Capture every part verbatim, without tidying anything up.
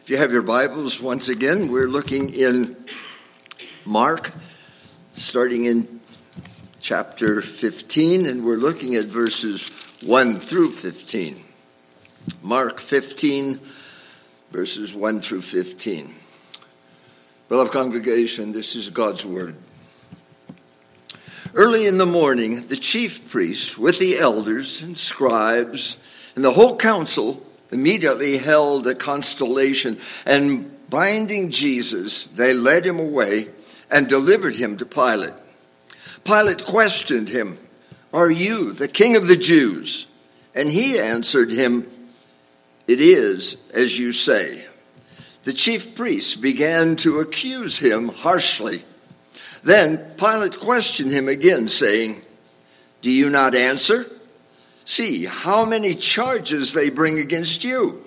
If you have your Bibles, once again, we're looking in Mark, starting in chapter fifteen, and we're looking at verses one through fifteen. Mark fifteen, verses one through fifteen. Beloved congregation, this is God's word. Early in the morning, the chief priests with the elders and scribes and the whole council immediately held a constellation, and binding Jesus, they led him away and delivered him to Pilate. Pilate questioned him, "Are you the king of the Jews?" And he answered him, "It is as you say." The chief priests began to accuse him harshly. Then Pilate questioned him again, saying, "Do you not answer? See how many charges they bring against you."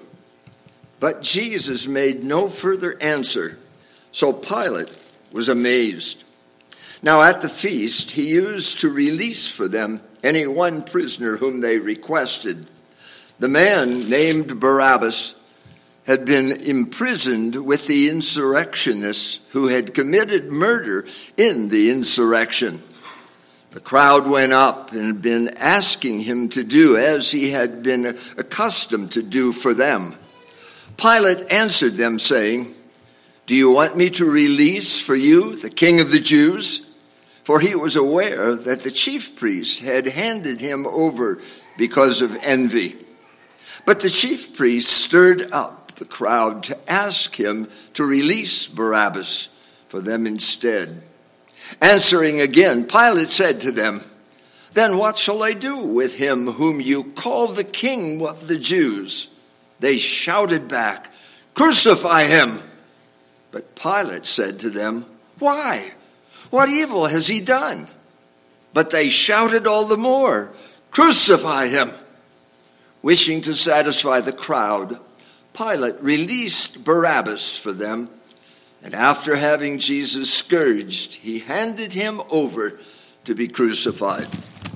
But Jesus made no further answer, so Pilate was amazed. Now at the feast, he used to release for them any one prisoner whom they requested. The man named Barabbas had been imprisoned with the insurrectionists who had committed murder in the insurrection. The crowd went up and had been asking him to do as he had been accustomed to do for them. Pilate answered them, saying, "Do you want me to release for you the king of the Jews?" For he was aware that the chief priests had handed him over because of envy. But the chief priests stirred up the crowd to ask him to release Barabbas for them instead. Answering again, Pilate said to them, "Then what shall I do with him whom you call the king of the Jews?" They shouted back, "Crucify him!" But Pilate said to them, "Why? What evil has he done?" But they shouted all the more, "Crucify him!" Wishing to satisfy the crowd, Pilate released Barabbas for them, and after having Jesus scourged, he handed him over to be crucified.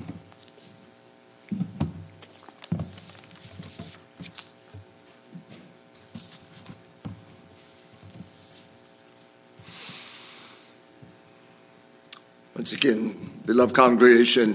Once again, beloved congregation,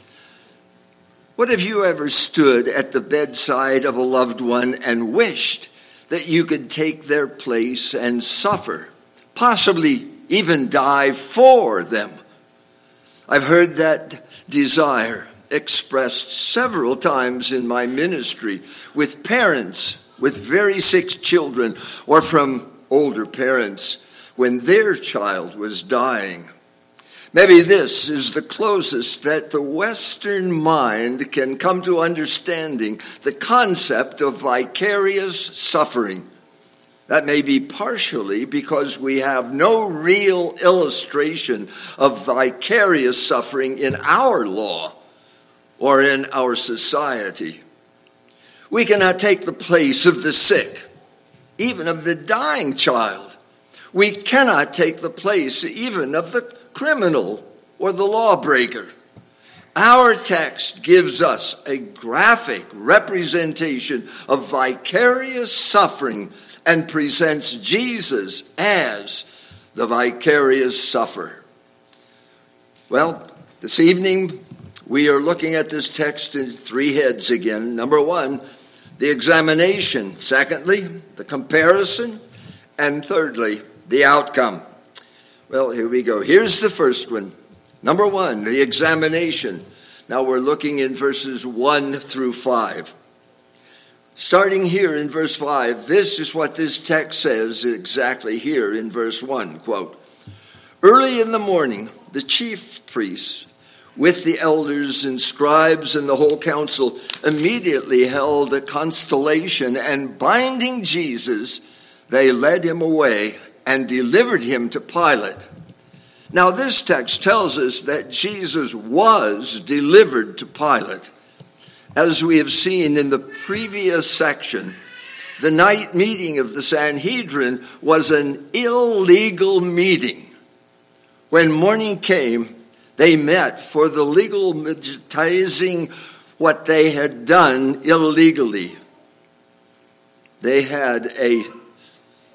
what have you ever stood at the bedside of a loved one and wished that you could take their place and suffer, possibly even die for them? I've heard that desire expressed several times in my ministry with parents with very sick children, or from older parents when their child was dying. Maybe this is the closest that the Western mind can come to understanding the concept of vicarious suffering. That may be partially because we have no real illustration of vicarious suffering in our law or in our society. We cannot take the place of the sick, even of the dying child. We cannot take the place even of the criminal or the lawbreaker. Our text gives us a graphic representation of vicarious suffering and presents Jesus as the vicarious sufferer. Well, this evening we are looking at this text in three heads again. Number one, the examination. Secondly, the comparison. And thirdly, the outcome. Well, here we go. Here's the first one. Number one, the examination. Now we're looking in verses one through five. Starting here in verse five, this is what this text says exactly here in verse one. Quote, "Early in the morning, the chief priests with the elders and scribes and the whole council immediately held a constellation, and binding Jesus, they led him away and delivered him to Pilate." Now this text tells us that Jesus was delivered to Pilate. As we have seen in the previous section, the night meeting of the Sanhedrin was an illegal meeting. When morning came, they met for the legalizing what they had done illegally. They had a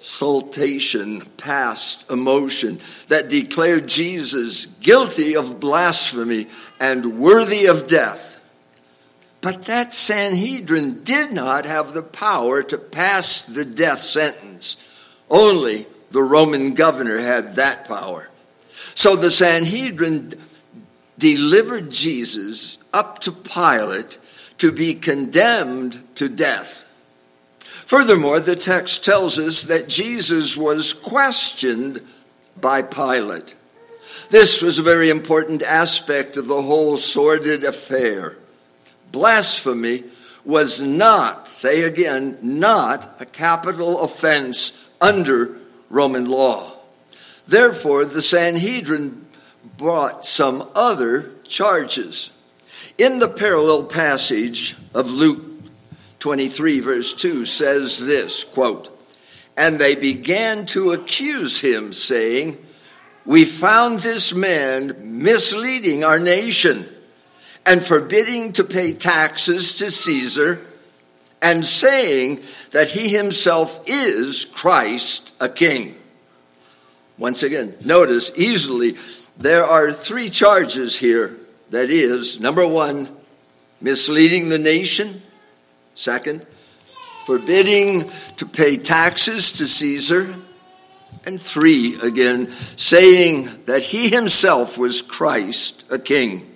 exultation past emotion that declared Jesus guilty of blasphemy and worthy of death. But that Sanhedrin did not have the power to pass the death sentence. Only the Roman governor had that power. So the Sanhedrin delivered Jesus up to Pilate to be condemned to death. Furthermore, the text tells us that Jesus was questioned by Pilate. This was a very important aspect of the whole sordid affair. Blasphemy was not, say again, not a capital offense under Roman law. Therefore, the Sanhedrin brought some other charges. In the parallel passage of Luke twenty-three, verse two says this, quote, "And they began to accuse him, saying, 'We found this man misleading our nation and forbidding to pay taxes to Caesar, and saying that he himself is Christ, a king.'" Once again, notice easily there are three charges here. That is, number one, misleading the nation. Second, forbidding to pay taxes to Caesar. And three, again, saying that he himself was Christ, a king.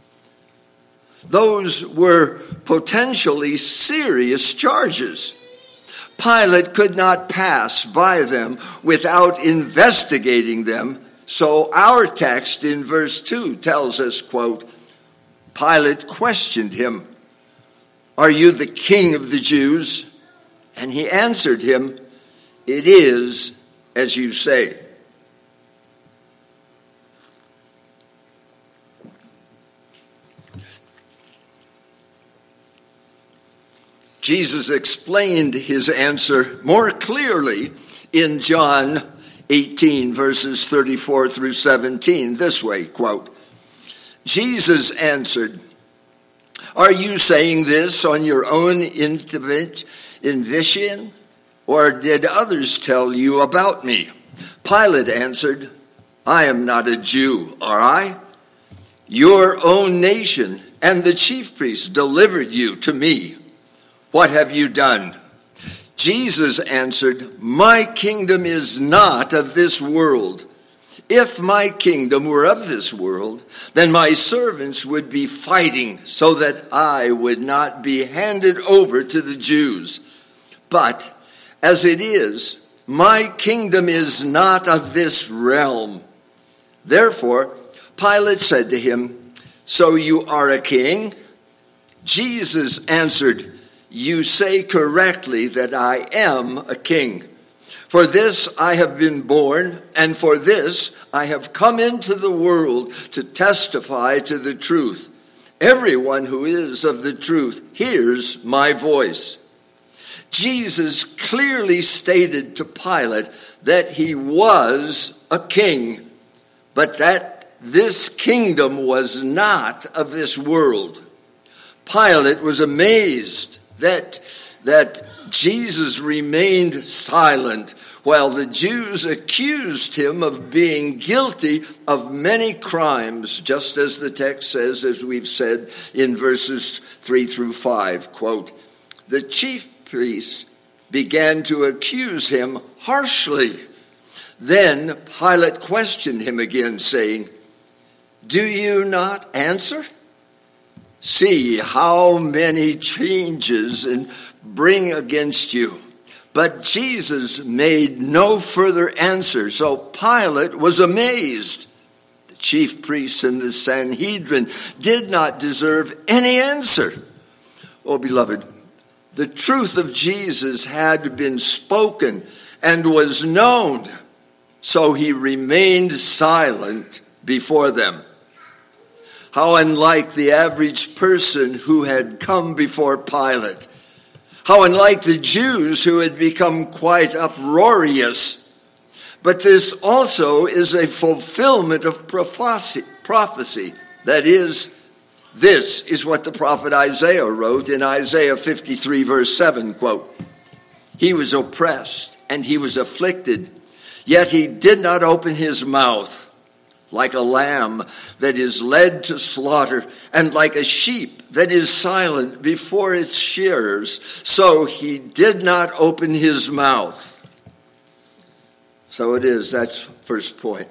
Those were potentially serious charges. Pilate could not pass by them without investigating them. So our text in verse two tells us, quote, Pilate questioned him, "Are you the king of the Jews?" And he answered him, "It is as you say." Jesus explained his answer more clearly in John eighteen, verses thirty-four through seventeen, this way, quote, "Jesus answered, 'Are you saying this on your own intuition, or did others tell you about me?' Pilate answered, 'I am not a Jew, are I? Your own nation and the chief priests delivered you to me. What have you done?' Jesus answered, 'My kingdom is not of this world. If my kingdom were of this world, then my servants would be fighting so that I would not be handed over to the Jews. But as it is, my kingdom is not of this realm.' Therefore, Pilate said to him, 'So you are a king?' Jesus answered, 'You say correctly that I am a king. For this I have been born, and for this I have come into the world to testify to the truth. Everyone who is of the truth hears my voice.' Jesus clearly stated to Pilate that he was a king, but that this kingdom was not of this world. Pilate was amazed that, that Jesus remained silent while the Jews accused him of being guilty of many crimes, just as the text says, as we've said in verses three through five, quote, "The chief priests began to accuse him harshly. Then Pilate questioned him again, saying, 'Do you not answer? See how many changes and bring against you.' But Jesus made no further answer, so Pilate was amazed. The chief priests and the Sanhedrin did not deserve any answer. Oh, beloved, the truth of Jesus had been spoken and was known, so he remained silent before them. How unlike the average person who had come before Pilate. How unlike the Jews who had become quite uproarious. But this also is a fulfillment of prophecy. That is, this is what the prophet Isaiah wrote in Isaiah fifty-three, verse seven, quote, "He was oppressed and he was afflicted, yet he did not open his mouth. Like a lamb that is led to slaughter, and like a sheep that is silent before its shearers, so he did not open his mouth. So it is, that's first point.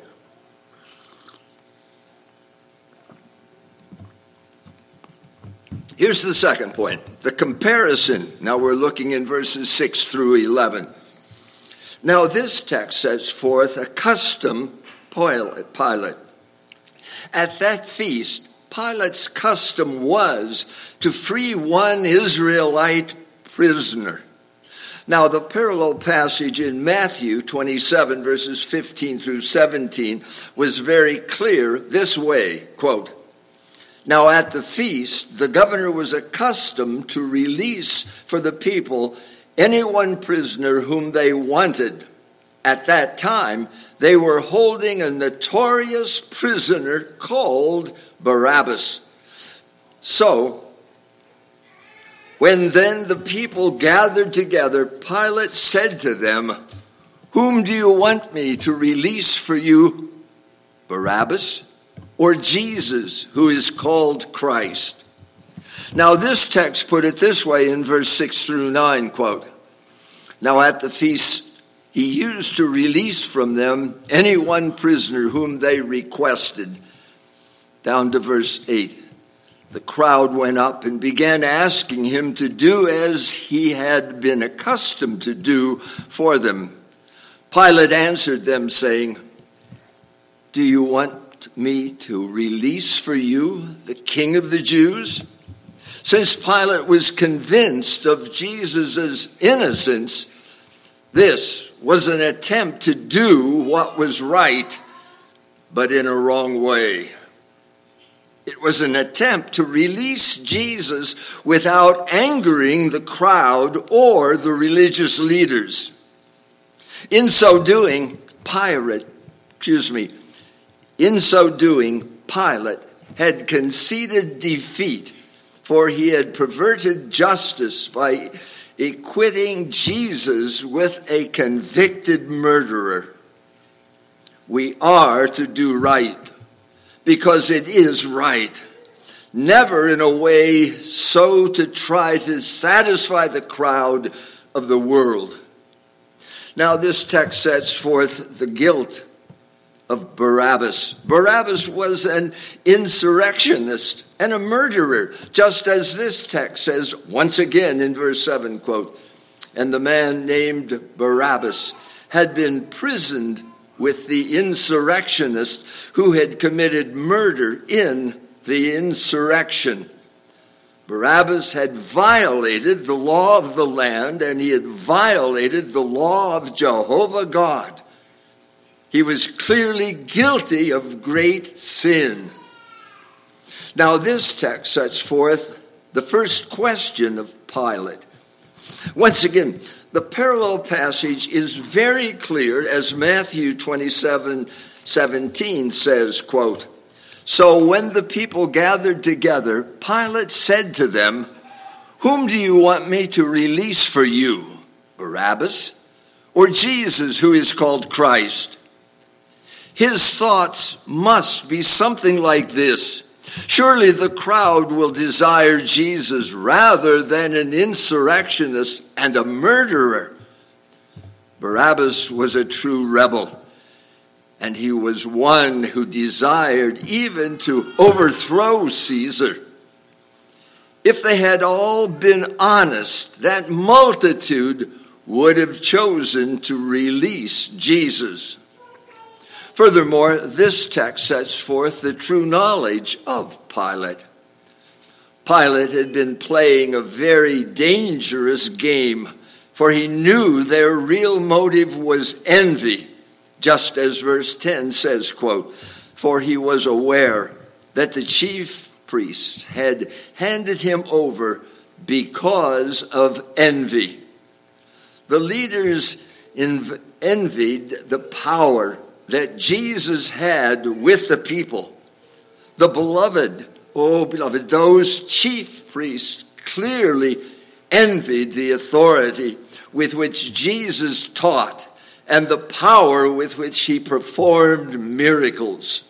Here's the second point, the comparison. Now we're looking in verses six through eleven. Now this text sets forth a custom Pilate. At that feast, Pilate's custom was to free one Israelite prisoner. Now, the parallel passage in Matthew twenty-seven, verses fifteen through seventeen, was very clear this way, quote, "Now at the feast, the governor was accustomed to release for the people any one prisoner whom they wanted. At that time, they were holding a notorious prisoner called Barabbas. So, when then the people gathered together, Pilate said to them, 'Whom do you want me to release for you, Barabbas or Jesus, who is called Christ?' Now this text put it this way in verse six through nine, quote, "Now at the feast, he used to release from them any one prisoner whom they requested." Down to verse eight. The crowd went up and began asking him to do as he had been accustomed to do for them. Pilate answered them, saying, "Do you want me to release for you the King of the Jews?" Since Pilate was convinced of Jesus' innocence, this was an attempt to do what was right, but in a wrong way. It was an attempt to release Jesus without angering the crowd or the religious leaders. In so doing, Pilate, excuse me, in so doing, Pilate had conceded defeat, for he had perverted justice by equating Jesus with a convicted murderer. We are to do right because it is right, never in a way so to try to satisfy the crowd of the world. Now this text sets forth the guilt of Barabbas. Barabbas was an insurrectionist and a murderer, just as this text says once again in verse seven, quote, "And the man named Barabbas had been imprisoned with the insurrectionist who had committed murder in the insurrection." Barabbas had violated the law of the land, and he had violated the law of Jehovah God. He was clearly guilty of great sin. Now this text sets forth the first question of Pilate. Once again, the parallel passage is very clear, as Matthew twenty-seven seventeen says, quote, "So when the people gathered together, Pilate said to them, 'Whom do you want me to release for you, Barabbas or Jesus, who is called Christ?' His thoughts must be something like this: surely the crowd will desire Jesus rather than an insurrectionist and a murderer. Barabbas was a true rebel, and he was one who desired even to overthrow Caesar. If they had all been honest, that multitude would have chosen to release Jesus." Furthermore, this text sets forth the true knowledge of Pilate. Pilate had been playing a very dangerous game, for he knew their real motive was envy, just as verse ten says, quote, "For he was aware that the chief priests had handed him over because of envy." The leaders envied the power that Jesus had with the people. The beloved, oh beloved, those chief priests clearly envied the authority with which Jesus taught and the power with which he performed miracles.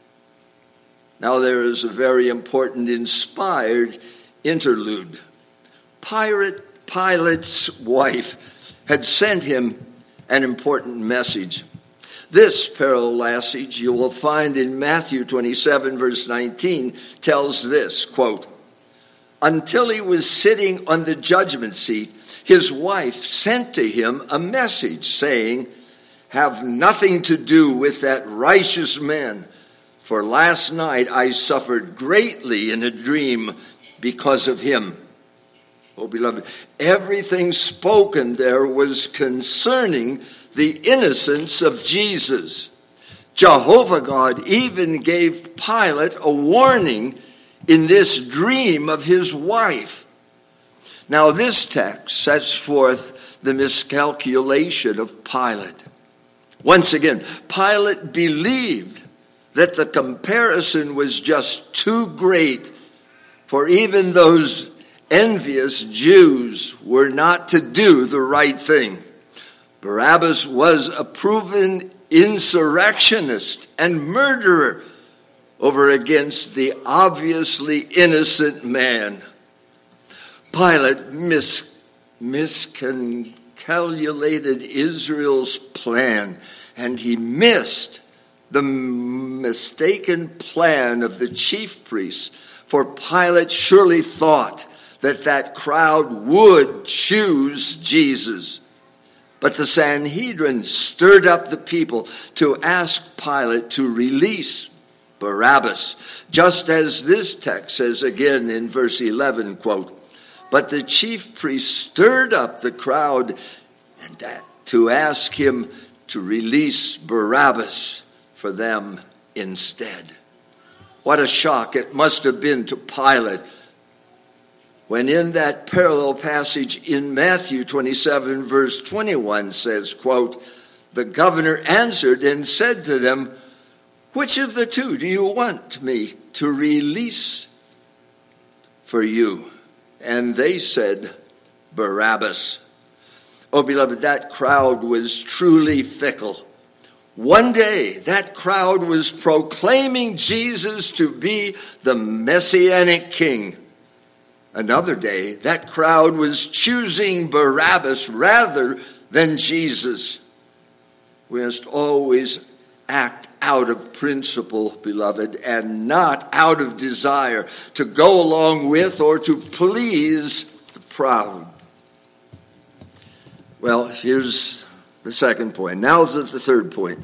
Now there is a very important inspired interlude. Pilate, Pilate's wife had sent him an important message. This parallel passage you will find in Matthew twenty-seven, verse nineteen, tells this, quote, "Until he was sitting on the judgment seat, his wife sent to him a message saying, 'Have nothing to do with that righteous man, for last night I suffered greatly in a dream because of him.'" Oh, beloved, everything spoken there was concerning the innocence of Jesus. Jehovah God even gave Pilate a warning in this dream of his wife. Now, this text sets forth the miscalculation of Pilate. Once again, Pilate believed that the comparison was just too great, for even those envious Jews were not to do the right thing. Barabbas was a proven insurrectionist and murderer over against the obviously innocent man. Pilate mis- miscalculated Israel's plan, and he missed the mistaken plan of the chief priests, for Pilate surely thought that that crowd would choose Jesus. But the Sanhedrin stirred up the people to ask Pilate to release Barabbas, just as this text says again in verse eleven, quote, "But the chief priests stirred up the crowd and to ask him to release Barabbas for them instead." What a shock it must have been to Pilate when in that parallel passage in Matthew twenty-seven, verse twenty-one says, quote, "The governor answered and said to them, 'Which of the two do you want me to release for you?' And they said, 'Barabbas.'" Oh, beloved, that crowd was truly fickle. One day, that crowd was proclaiming Jesus to be the Messianic king. Another day, that crowd was choosing Barabbas rather than Jesus. We must always act out of principle, beloved, and not out of desire to go along with or to please the proud. Well, here's the second point. Now is the third point.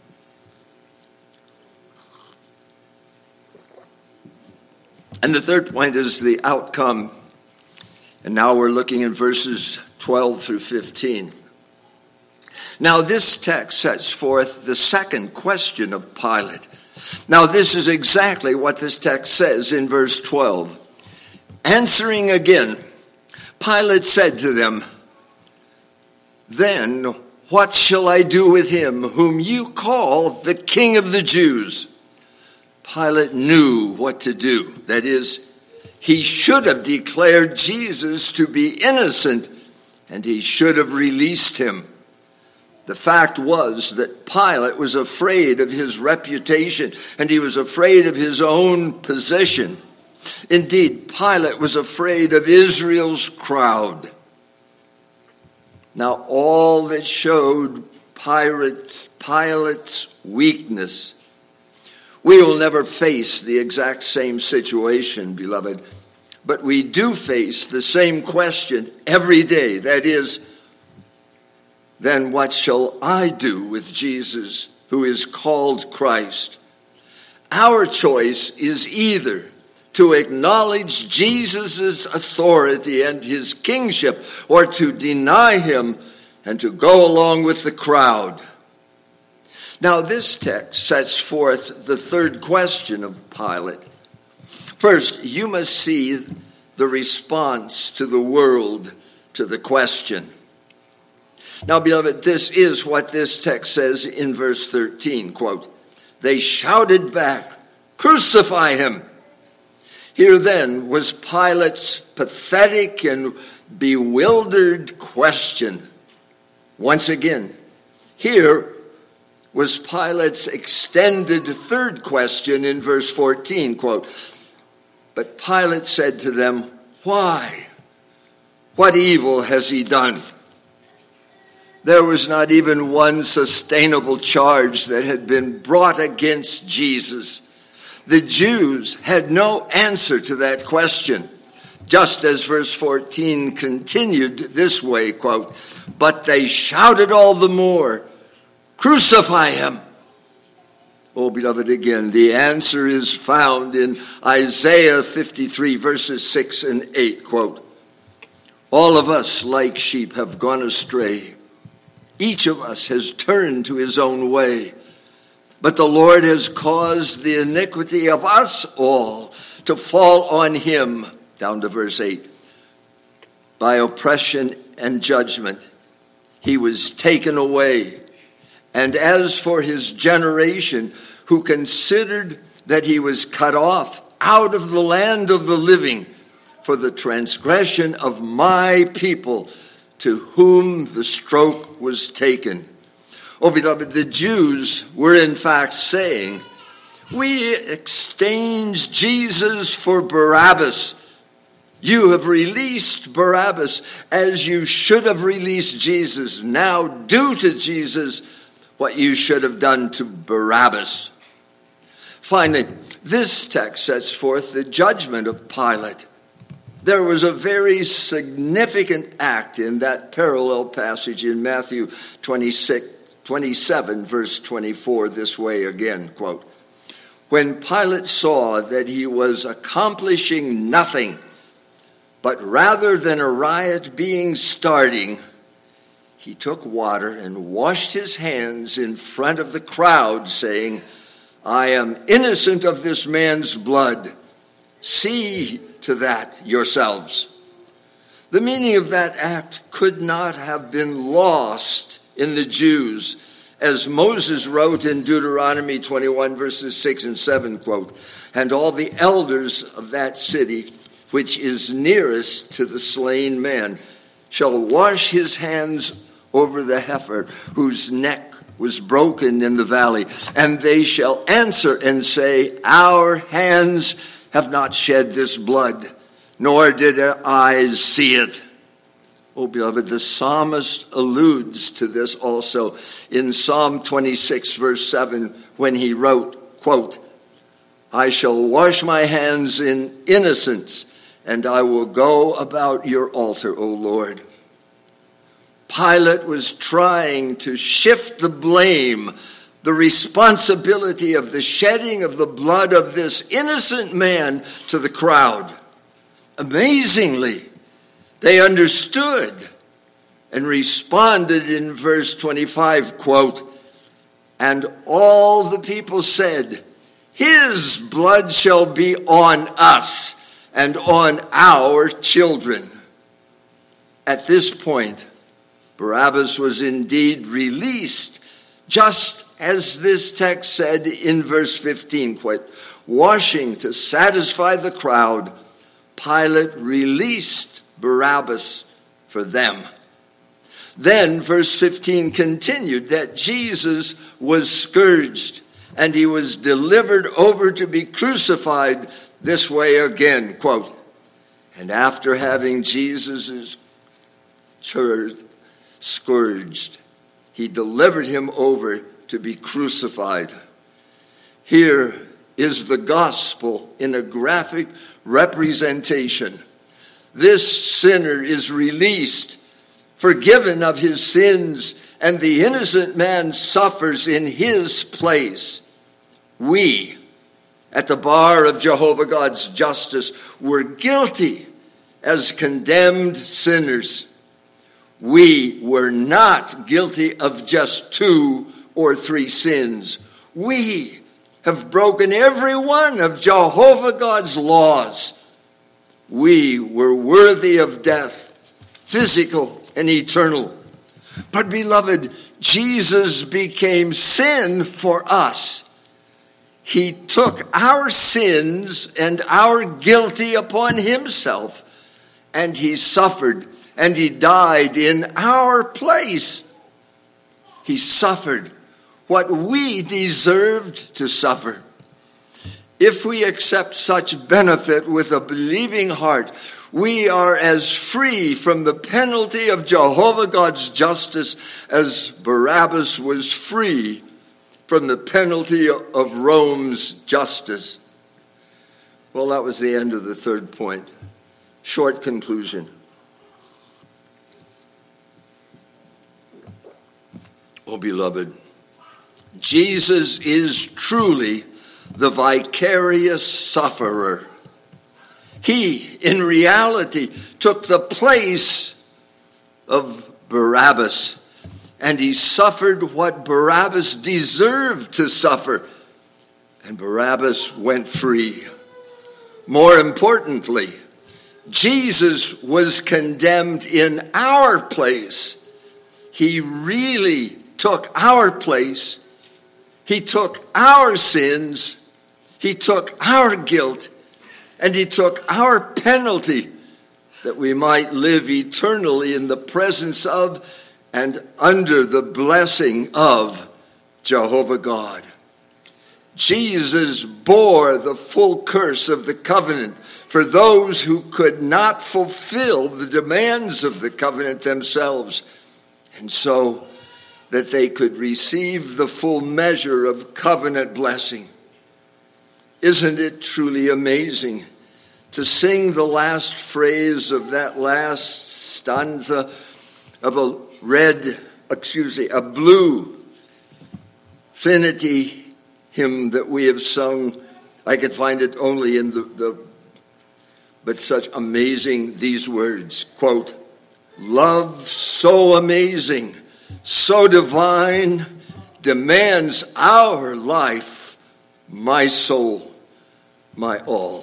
And the third point is the outcome. And now we're looking in verses twelve through fifteen. Now this text sets forth the second question of Pilate. Now this is exactly what this text says in verse twelve. Answering again, Pilate said to them, "Then what shall I do with him whom you call the King of the Jews?" Pilate knew what to do. That is, he should have declared Jesus to be innocent, and he should have released him. The fact was that Pilate was afraid of his reputation, and he was afraid of his own position. Indeed, Pilate was afraid of Israel's crowd. Now, all that showed Pilate's, Pilate's weakness. We will never face the exact same situation, beloved, but we do face the same question every day. That is, then what shall I do with Jesus, who is called Christ? Our choice is either to acknowledge Jesus' authority and his kingship, or to deny him and to go along with the crowd. Now, this text sets forth the third question of Pilate. First, you must see the response to the world to the question. Now, beloved, this is what this text says in verse thirteen, quote, "They shouted back, 'Crucify him!' Here then was Pilate's pathetic and bewildered question. Once again, here was Pilate's extended third question in verse fourteen, quote, "But Pilate said to them, 'Why? What evil has he done?'" There was not even one sustainable charge that had been brought against Jesus. The Jews had no answer to that question, just as verse fourteen continued this way, quote, "But they shouted all the more, 'Crucify him!'" Oh, beloved, again, the answer is found in Isaiah fifty-three, verses six and eight, quote, "All of us, like sheep, have gone astray. Each of us has turned to his own way. But the Lord has caused the iniquity of us all to fall on him," down to verse eight. "By oppression and judgment he was taken away. And as for his generation, who considered that he was cut off out of the land of the living for the transgression of my people, to whom the stroke was taken." Oh, beloved, the Jews were in fact saying, "We exchanged Jesus for Barabbas. You have released Barabbas as you should have released Jesus. Now do to Jesus what you should have done to Barabbas." Finally, this text sets forth the judgment of Pilate. There was a very significant act in that parallel passage in Matthew twenty-six, twenty-seven, verse twenty-four, this way again, quote, "When Pilate saw that he was accomplishing nothing, but rather than a riot being starting, he took water and washed his hands in front of the crowd, saying, 'I am innocent of this man's blood. See to that yourselves.'" The meaning of that act could not have been lost in the Jews, as Moses wrote in Deuteronomy twenty-one, verses six and seven, quote, "And all the elders of that city, which is nearest to the slain man, shall wash his hands over the heifer whose neck was broken in the valley, and they shall answer and say, 'Our hands have not shed this blood, nor did our eyes see it.'" Oh, beloved, the psalmist alludes to this also in Psalm twenty-six, verse seven, when he wrote, quote, "I shall wash my hands in innocence, and I will go about your altar, O Lord." Pilate was trying to shift the blame, the responsibility of the shedding of the blood of this innocent man to the crowd. Amazingly, they understood and responded in verse twenty-five, quote, "And all the people said, 'His blood shall be on us and on our children.'" At this point, Barabbas was indeed released, just as this text said in verse fifteen, quote, "Washing to satisfy the crowd, Pilate released Barabbas for them." Then verse fifteen continued that Jesus was scourged and he was delivered over to be crucified this way again, quote, "And after having Jesus' scourged, he delivered him over to be crucified." Here is the gospel in a graphic representation. This sinner is released, forgiven of his sins, and the innocent man suffers in his place. We, at the bar of Jehovah God's justice, were guilty as condemned sinners. We were not guilty of just two or three sins. We have broken every one of Jehovah God's laws. We were worthy of death, physical and eternal. But beloved, Jesus became sin for us. He took our sins and our guilty upon himself, and he suffered and he died in our place. He suffered what we deserved to suffer. If we accept such benefit with a believing heart, we are as free from the penalty of Jehovah God's justice as Barabbas was free from the penalty of Rome's justice. Well, that was the end of the third point. Short conclusion. Oh, beloved, Jesus is truly the vicarious sufferer. He, in reality, took the place of Barabbas, and he suffered what Barabbas deserved to suffer, and Barabbas went free. More importantly, Jesus was condemned in our place. He really took our place. He took our sins. He took our guilt. And he took our penalty that we might live eternally in the presence of and under the blessing of Jehovah God. Jesus bore the full curse of the covenant for those who could not fulfill the demands of the covenant themselves, and so that they could receive the full measure of covenant blessing. Isn't it truly amazing to sing the last phrase of that last stanza of a red, excuse me, a blue Trinity hymn that we have sung? I could find it only in the, the but such amazing, these words, quote, "Love so amazing, so divine, demands our life, my soul, my all."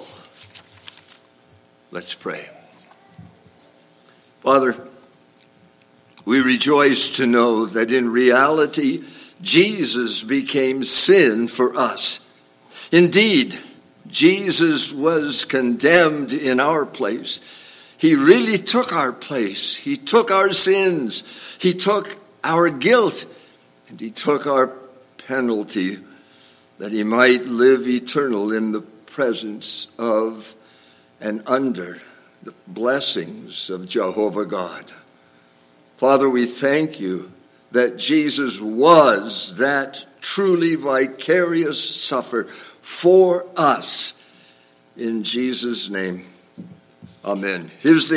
Let's pray. Father, we rejoice to know that in reality, Jesus became sin for us. Indeed, Jesus was condemned in our place. He really took our place. He took our sins. He took our guilt. And he took our penalty that he might live eternal in the presence of and under the blessings of Jehovah God. Father, we thank you that Jesus was that truly vicarious sufferer for us. In Jesus' name, amen. Here's the